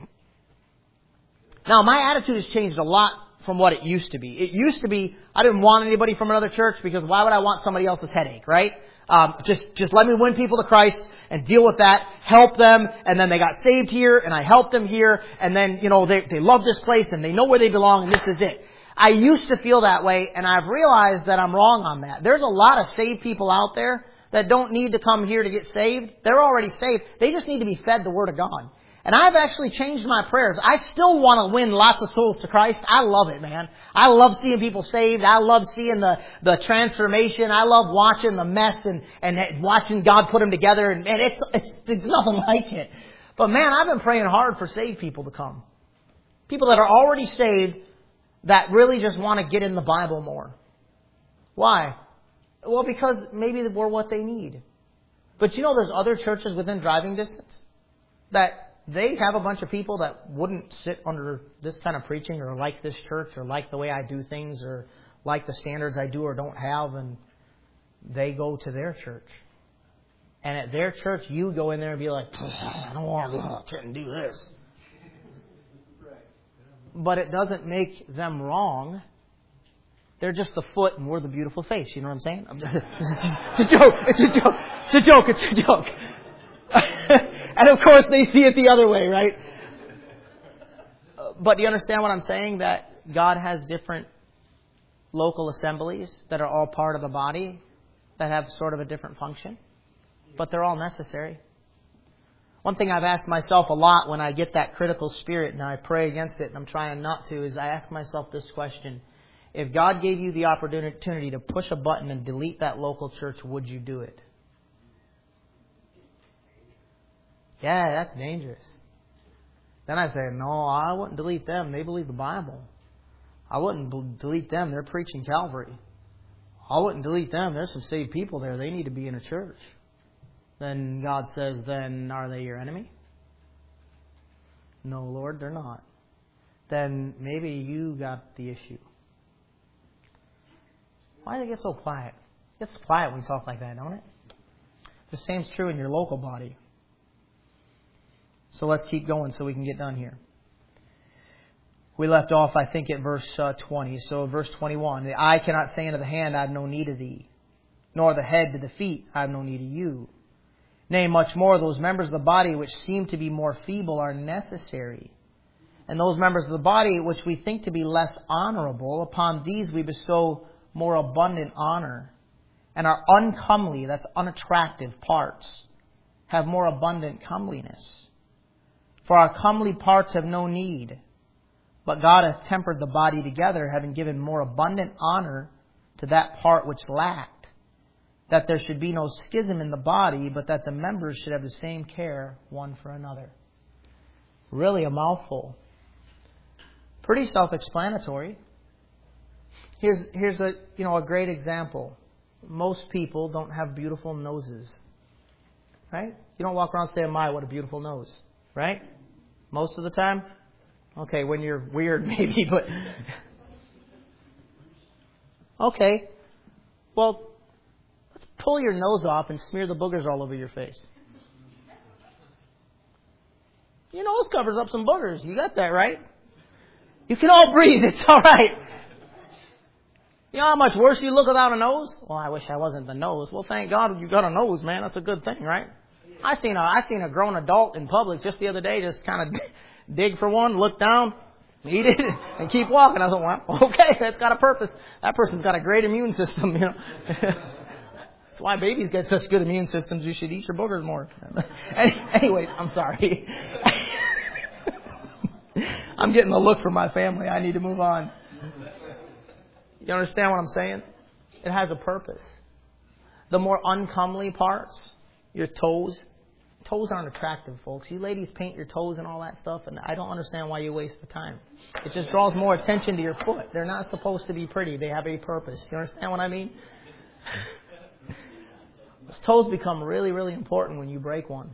A: Now, my attitude has changed a lot from what it used to be. It used to be, I didn't want anybody from another church because why would I want somebody else's headache, right? Just let me win people to Christ and deal with that, help them, and then they got saved here, and I helped them here, and then, they love this place, and they know where they belong, and this is it. I used to feel that way, and I've realized that I'm wrong on that. There's a lot of saved people out there that don't need to come here to get saved. They're already saved. They just need to be fed the Word of God. And I've actually changed my prayers. I still want to win lots of souls to Christ. I love it, man. I love seeing people saved. I love seeing the transformation. I love watching the mess and watching God put them together. And man, it's nothing like it. But man, I've been praying hard for saved people to come. People that are already saved that really just want to get in the Bible more. Why? Well, because maybe we're what they need. But there's other churches within driving distance that they have a bunch of people that wouldn't sit under this kind of preaching or like this church or like the way I do things or like the standards I do or don't have, and they go to their church. And at their church, you go in there and be like, I don't want to go, I can't do this. But it doesn't make them wrong. They're just the foot and we're the beautiful face. You know what I'm saying? It's a joke. It's a joke. It's a joke. It's a joke. And of course they see it the other way, right? But do you understand what I'm saying? That God has different local assemblies that are all part of the body that have sort of a different function. But they're all necessary. One thing I've asked myself a lot when I get that critical spirit and I pray against it and I'm trying not to is I ask myself this question. If God gave you the opportunity to push a button and delete that local church, would you do it? Yeah, that's dangerous. Then I say, no, I wouldn't delete them. They believe the Bible. I wouldn't delete them. They're preaching Calvary. I wouldn't delete them. There's some saved people there. They need to be in a church. Then God says, then are they your enemy? No, Lord, they're not. Then maybe you got the issue. Why does it get so quiet? It gets quiet when you talk like that, don't it? The same's true in your local body. So let's keep going so we can get done here. We left off, I think, at verse 20. So verse 21. The eye cannot say unto the hand, I have no need of thee. Nor the head to the feet, I have no need of you. Nay, much more, those members of the body which seem to be more feeble are necessary. And those members of the body which we think to be less honorable, upon these we bestow more abundant honor. And our uncomely, that's unattractive parts, have more abundant comeliness. For our comely parts have no need, but God hath tempered the body together, having given more abundant honor to that part which lacked, that there should be no schism in the body, but that the members should have the same care one for another. Really a mouthful. Pretty self-explanatory. Here's a great example. Most people don't have beautiful noses, right? You don't walk around saying, "My, what a beautiful nose," right? Most of the time? Okay, when you're weird maybe, but... Okay. Well, let's pull your nose off and smear the boogers all over your face. Your nose covers up some boogers. You got that, right? You can all breathe. It's all right. You know how much worse you look without a nose? Well, I wish I wasn't the nose. Well, thank God you got a nose, man. That's a good thing, right? I seen a grown adult in public just the other day just kind of dig for one, look down, eat it, and keep walking. I was like, well, okay, that's got a purpose. That person's got a great immune system, you know. That's why babies get such good immune systems. You should eat your boogers more. Anyways, I'm sorry. I'm getting a look from my family. I need to move on. You understand what I'm saying? It has a purpose. The more uncomely parts, your toes aren't attractive, folks. You ladies paint your toes and all that stuff, and I don't understand why you waste the time. It just draws more attention to your foot. They're not supposed to be pretty. They have a purpose. You understand what I mean? Those toes become really, really important when you break one.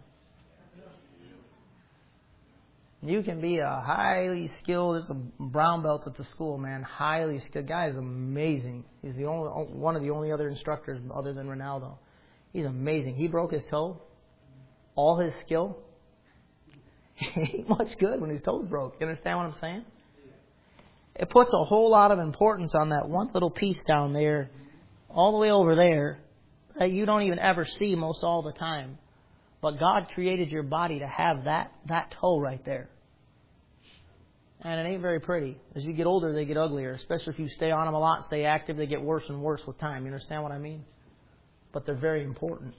A: You can be a highly skilled, there's a brown belt at the school, man, highly skilled. Guy is amazing. He's the only one of the only other instructors other than Ronaldo. He's amazing. He broke his toe. All his skill. He ain't much good when his toes broke. You understand what I'm saying? It puts a whole lot of importance on that one little piece down there, all the way over there, that you don't even ever see most all the time. But God created your body to have that toe right there. And it ain't very pretty. As you get older, they get uglier. Especially if you stay on them a lot, stay active, they get worse and worse with time. You understand what I mean? But they're very important.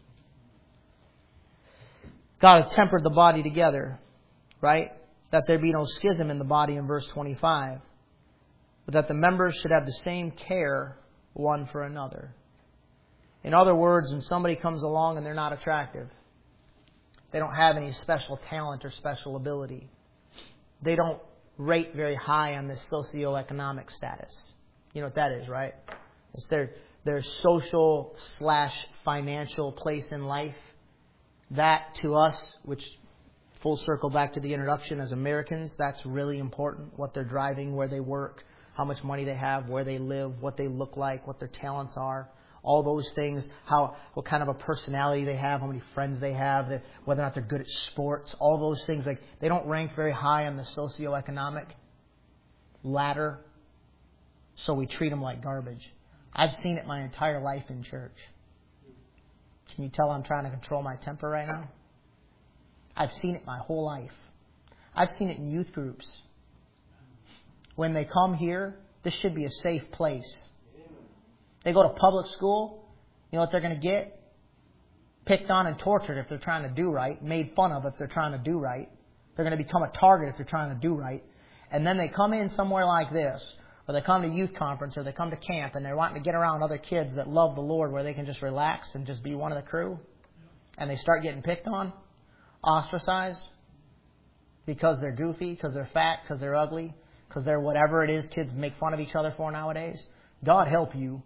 A: God has tempered the body together, right? That there be no schism in the body in verse 25. But that the members should have the same care one for another. In other words, when somebody comes along and they're not attractive, they don't have any special talent or special ability, they don't rate very high on this socioeconomic status. You know what that is, right? It's their social/financial place in life. That to us, which full circle back to the introduction as Americans, that's really important. What they're driving, where they work, how much money they have, where they live, what they look like, what their talents are. All those things, what kind of a personality they have, how many friends they have, whether or not they're good at sports, all those things. Like, they don't rank very high on the socioeconomic ladder, so we treat them like garbage. I've seen it my entire life in church. Can you tell I'm trying to control my temper right now? I've seen it my whole life. I've seen it in youth groups. When they come here, this should be a safe place. They go to public school, you know what they're going to get? Picked on and tortured if they're trying to do right. Made fun of if they're trying to do right. They're going to become a target if they're trying to do right. And then they come in somewhere like this, or they come to youth conference, or they come to camp, and they're wanting to get around other kids that love the Lord where they can just relax and just be one of the crew. And they start getting picked on, ostracized, because they're goofy, because they're fat, because they're ugly, because they're whatever it is kids make fun of each other for nowadays. God help you.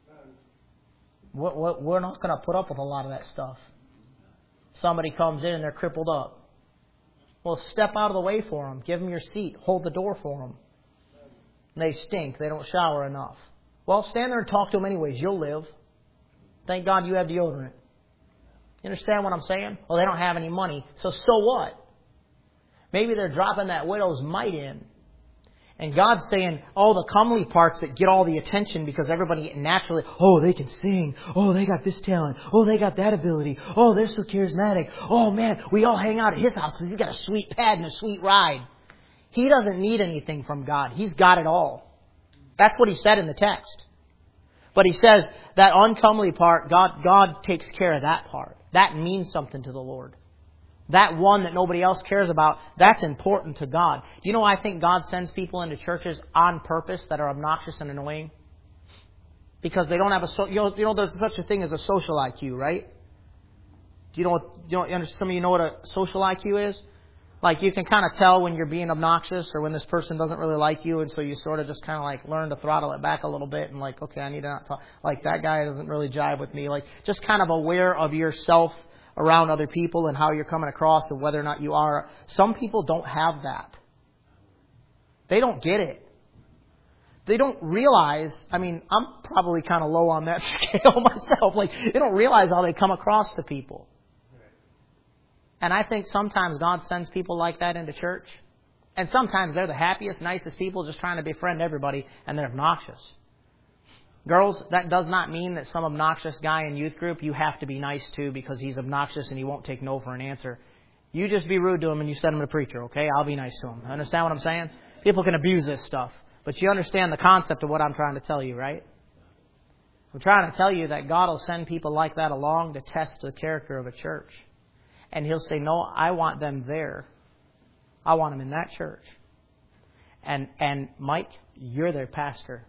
A: We're not going to put up with a lot of that stuff. Somebody comes in and they're crippled up. Well, step out of the way for them. Give them your seat. Hold the door for them. They stink. They don't shower enough. Well, stand there and talk to them anyways. You'll live. Thank God you have deodorant. You understand what I'm saying? Well, they don't have any money. So what? Maybe they're dropping that widow's mite in. And God's saying, all the comely parts that get all the attention because everybody naturally, oh, they can sing. Oh, they got this talent. Oh, they got that ability. Oh, they're so charismatic. Oh, man, we all hang out at his house because he's got a sweet pad and a sweet ride. He doesn't need anything from God. He's got it all. That's what he said in the text. But he says that uncomely part, God takes care of that part. That means something to the Lord. That one that nobody else cares about, that's important to God. You know, I think God sends people into churches on purpose that are obnoxious and annoying. Because they don't have there's such a thing as a social IQ, right? Do you know some of you know what a social IQ is? Like, you can kind of tell when you're being obnoxious or when this person doesn't really like you, and so you sort of just kind of like learn to throttle it back a little bit and like, okay, I need to not talk. Like, that guy doesn't really jive with me. Like, just kind of aware of yourself around other people and how you're coming across and whether or not you are. Some people don't have that. They don't get it. They don't realize, I'm probably kind of low on that scale myself. Like, they don't realize how they come across to people. And I think sometimes God sends people like that into church. And sometimes they're the happiest, nicest people just trying to befriend everybody, and they're obnoxious. Girls, that does not mean that some obnoxious guy in youth group you have to be nice to because he's obnoxious and he won't take no for an answer. You just be rude to him and you send him to preacher, okay? I'll be nice to him. Understand what I'm saying? People can abuse this stuff. But you understand the concept of what I'm trying to tell you, right? I'm trying to tell you that God will send people like that along to test the character of a church. And He'll say, no, I want them there. I want them in that church. And Mike, you're their pastor.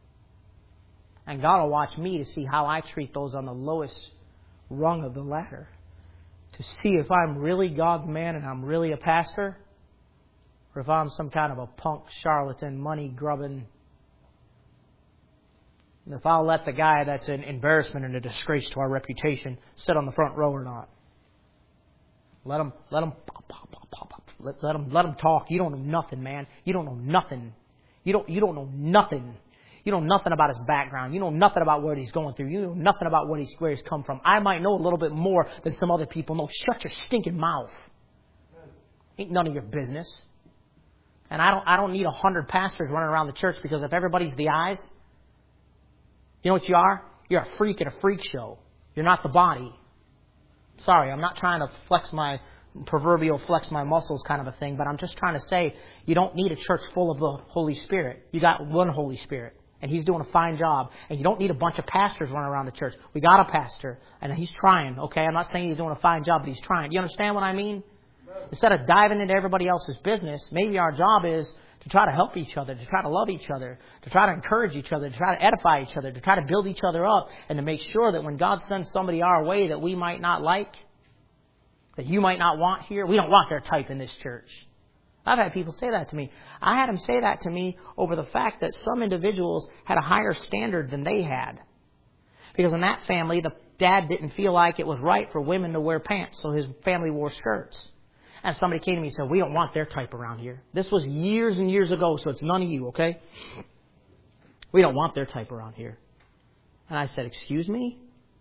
A: And God will watch me to see how I treat those on the lowest rung of the ladder. To see if I'm really God's man and I'm really a pastor. Or if I'm some kind of a punk, charlatan, money-grubbing If I'll let the guy that's an embarrassment and a disgrace to our reputation sit on the front row or not. Let him talk. You don't know nothing, man. You don't know nothing. You don't know nothing. You know nothing about his background. You know nothing about what he's going through. You know nothing about where he's come from. I might know a little bit more than some other people know. Shut your stinking mouth. Ain't none of your business. And I don't need 100 pastors running around the church, because if everybody's the eyes, you know what you are? You're a freak at a freak show. You're not the body. Sorry, I'm not trying to flex my muscles kind of a thing, but I'm just trying to say you don't need a church full of the Holy Spirit. You got one Holy Spirit, and He's doing a fine job. And you don't need a bunch of pastors running around the church. We got a pastor, and he's trying, okay? I'm not saying he's doing a fine job, but he's trying. Do you understand what I mean? Instead of diving into everybody else's business, maybe our job is to try to help each other, to try to love each other, to try to encourage each other, to try to edify each other, to try to build each other up, and to make sure that when God sends somebody our way that we might not like, that you might not want here, we don't want their type in this church. I've had people say that to me. I had them say that to me over the fact that some individuals had a higher standard than they had. Because in that family, the dad didn't feel like it was right for women to wear pants, so his family wore skirts. And somebody came to me and said, we don't want their type around here. This was years and years ago, so it's none of you, okay? We don't want their type around here. And I said, excuse me?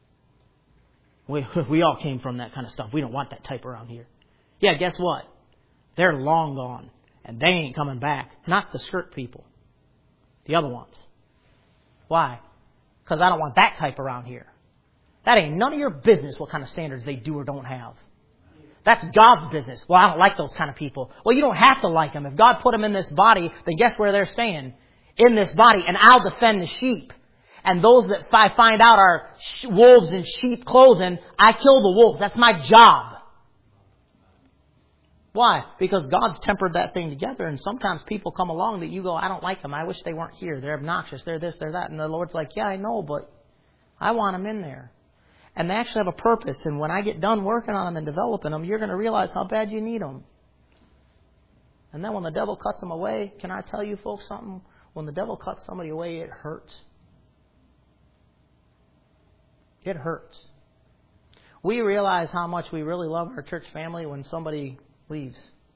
A: We all came from that kind of stuff. We don't want that type around here. Yeah, guess what? They're long gone. And they ain't coming back. Not the skirt people. The other ones. Why? Because I don't want that type around here. That ain't none of your business what kind of standards they do or don't have. That's God's business. Well, I don't like those kind of people. Well, you don't have to like them. If God put them in this body, then guess where they're staying? In this body. And I'll defend the sheep. And those that I find out are wolves in sheep clothing, I kill the wolves. That's my job. Why? Because God's tempered that thing together. And sometimes people come along that you go, I don't like them. I wish they weren't here. They're obnoxious. They're this, they're that. And the Lord's like, yeah, I know, but I want them in there. And they actually have a purpose. And when I get done working on them and developing them, you're going to realize how bad you need them. And then when the devil cuts them away, can I tell you folks something? When the devil cuts somebody away, it hurts. It hurts. We realize how much we really love our church family when somebody leaves.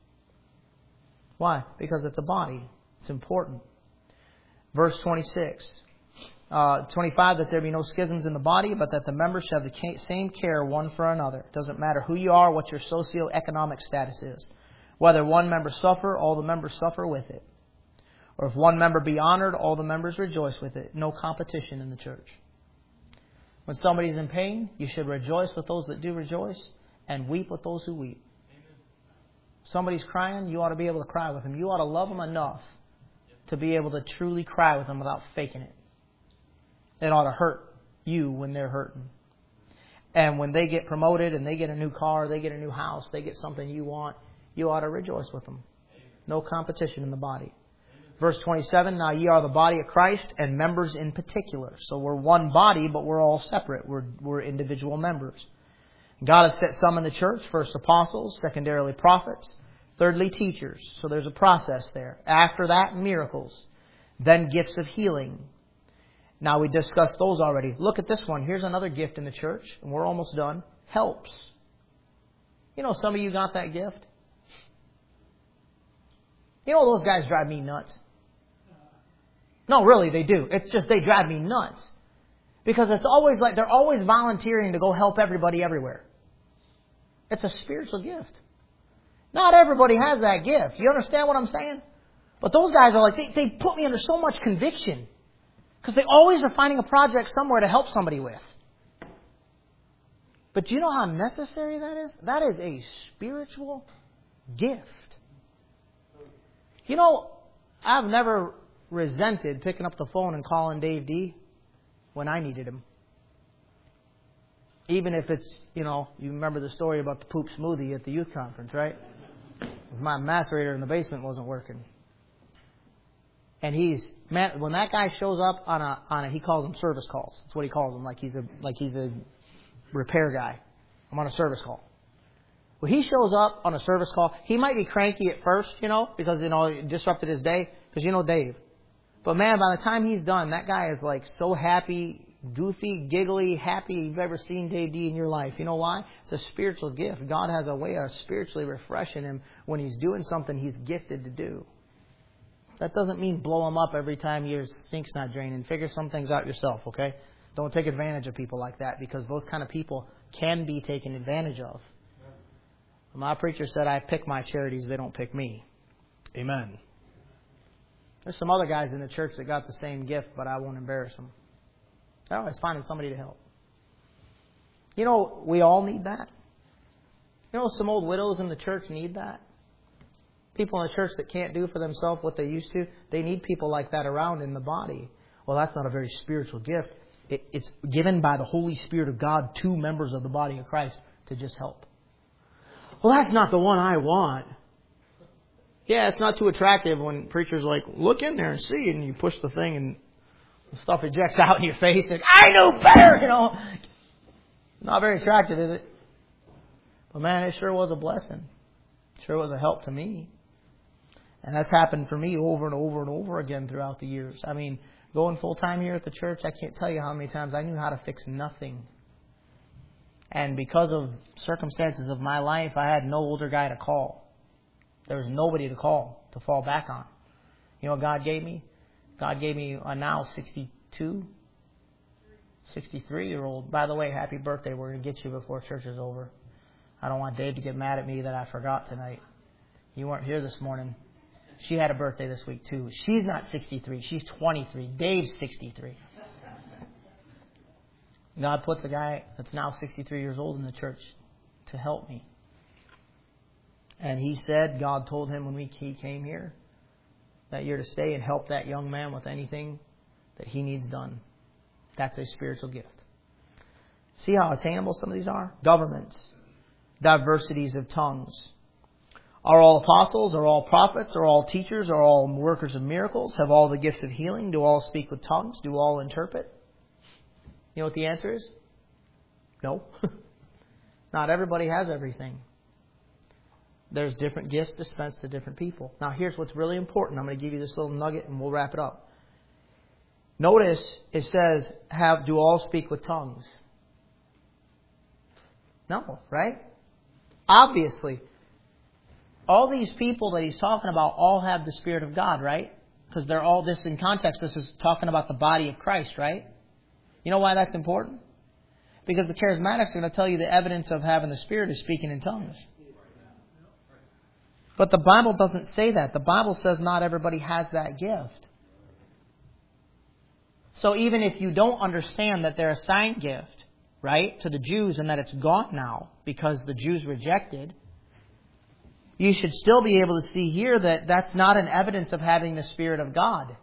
A: Why? Because it's a body. It's important. Verse 26. 25, that there be no schisms in the body, but that the members shall have the same care one for another. It doesn't matter who you are, what your socioeconomic status is. Whether one member suffer, all the members suffer with it. Or if one member be honored, all the members rejoice with it. No competition in the church. When somebody's in pain, you should rejoice with those that do rejoice and weep with those who weep. Somebody's crying, you ought to be able to cry with them. You ought to love them enough to be able to truly cry with them without faking it. It ought to hurt you when they're hurting. And when they get promoted and they get a new car, they get a new house, they get something you want, you ought to rejoice with them. No competition in the body. Verse 27, now ye are the body of Christ and members in particular. So we're one body, but we're all separate. We're individual members. God has set some in the church, first apostles, secondarily prophets, thirdly teachers. So there's a process there. After that, miracles. Then gifts of healing. Now we discussed those already. Look at this one. Here's another gift in the church, and we're almost done. Helps. You know, some of you got that gift. You know, those guys drive me nuts. No, really, they do. It's just they drive me nuts. Because it's always like they're always volunteering to go help everybody everywhere. It's a spiritual gift. Not everybody has that gift. You understand what I'm saying? But those guys are like, they put me under so much conviction. Because they always are finding a project somewhere to help somebody with. But do you know how necessary that is? That is a spiritual gift. You know, I've never resented picking up the phone and calling Dave D. when I needed him. Even if it's, you know, you remember the story about the poop smoothie at the youth conference, right? My macerator in the basement wasn't working. And when that guy shows up on a, he calls them service calls. That's what he calls them, like he's a repair guy. I'm on a service call. When he shows up on a service call, he might be cranky at first, you know, because, you know, it disrupted his day. Because you know Dave. But man, by the time he's done, that guy is like so happy, goofy, giggly, happy you've ever seen Dave D in your life. You know why? It's a spiritual gift. God has a way of spiritually refreshing him when he's doing something he's gifted to do. That doesn't mean blow him up every time your sink's not draining. Figure some things out yourself, okay? Don't take advantage of people like that, because those kind of people can be taken advantage of. My preacher said, I pick my charities, they don't pick me. Amen. There's some other guys in the church that got the same gift, but I won't embarrass them. They're always finding somebody to help. You know, we all need that. You know, some old widows in the church need that. People in the church that can't do for themselves what they used to, they need people like that around in the body. Well, that's not a very spiritual gift. It's given by the Holy Spirit of God to members of the body of Christ to just help. Well, that's not the one I want. Yeah, it's not too attractive when preachers like, look in there and see, and you push the thing and the stuff ejects out in your face and, I know better, you know. Not very attractive, is it? But man, it sure was a blessing. It sure was a help to me. And that's happened for me over and over and over again throughout the years. I mean, going full-time here at the church, I can't tell you how many times I knew how to fix nothing. And because of circumstances of my life, I had no older guy to call. There was nobody to call, to fall back on. You know what God gave me? God gave me a now 63-year-old. By the way, happy birthday. We're going to get you before church is over. I don't want Dave to get mad at me that I forgot tonight. You weren't here this morning. She had a birthday this week too. She's not 63. She's 23. Dave's 63. God puts a guy that's now 63 years old in the church to help me. And he said, God told him when he came here that you're to stay and help that young man with anything that he needs done. That's a spiritual gift. See how attainable some of these are? Governments, diversities of tongues. Are all apostles? Are all prophets? Are all teachers? Are all workers of miracles? Have all the gifts of healing? Do all speak with tongues? Do all interpret? You know what the answer is? No. Not everybody has everything. There's different gifts dispensed to different people. Now here's what's really important. I'm going to give you this little nugget and we'll wrap it up. Notice it says, do all speak with tongues? No, right? Obviously. All these people that he's talking about all have the Spirit of God, right? Because they're all this in context. This is talking about the body of Christ, right? You know why that's important? Because the charismatics are going to tell you the evidence of having the Spirit is speaking in tongues. But the Bible doesn't say that. The Bible says not everybody has that gift. So even if you don't understand that they're a sign gift, right, to the Jews and that it's gone now because the Jews rejected, you should still be able to see here that that's not an evidence of having the Spirit of God.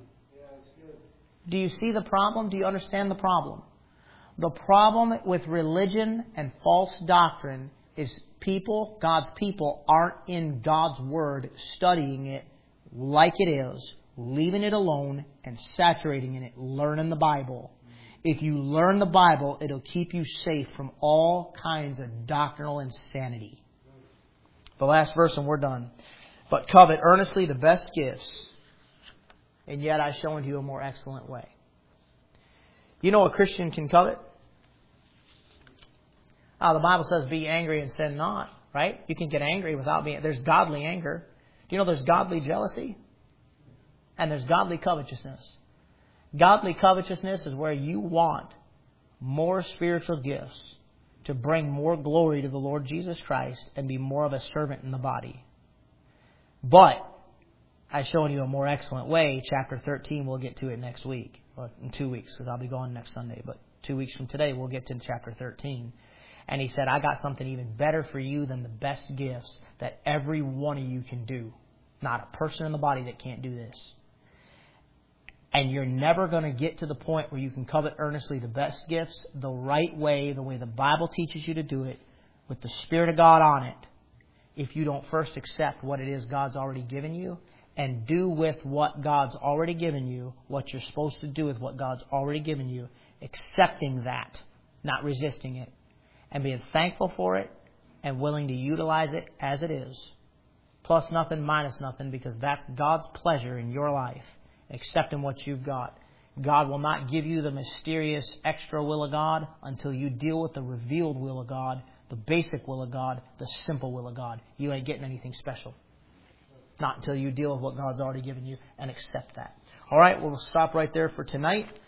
A: Do you see the problem? Do you understand the problem? The problem with religion and false doctrine is people, God's people, aren't in God's Word, studying it like it is, leaving it alone, and saturating in it, learning the Bible. If you learn the Bible, it'll keep you safe from all kinds of doctrinal insanity. The last verse and we're done. But covet earnestly the best gifts, and yet I show unto you a more excellent way. You know a Christian can covet? The Bible says be angry and sin not, right? You can get angry without being... There's godly anger. Do you know there's godly jealousy? And there's godly covetousness. Godly covetousness is where you want more spiritual gifts to bring more glory to the Lord Jesus Christ and be more of a servant in the body. But I've shown you a more excellent way. Chapter 13, we'll get to it next week. Well, in 2 weeks, because I'll be gone next Sunday. But 2 weeks from today, we'll get to chapter 13. And he said, I got something even better for you than the best gifts that every one of you can do. Not a person in the body that can't do this. And you're never going to get to the point where you can covet earnestly the best gifts the right way, the way the Bible teaches you to do it, with the Spirit of God on it, if you don't first accept what it is God's already given you and do with what God's already given you what you're supposed to do with what God's already given you, accepting that, not resisting it, and being thankful for it and willing to utilize it as it is. Plus nothing, minus nothing, because that's God's pleasure in your life. accepting what you've got. God will not give you the mysterious extra will of God until you deal with the revealed will of God, the basic will of God, the simple will of God. You ain't getting anything special. Not until you deal with what God's already given you and accept that. All right, we'll stop right there for tonight.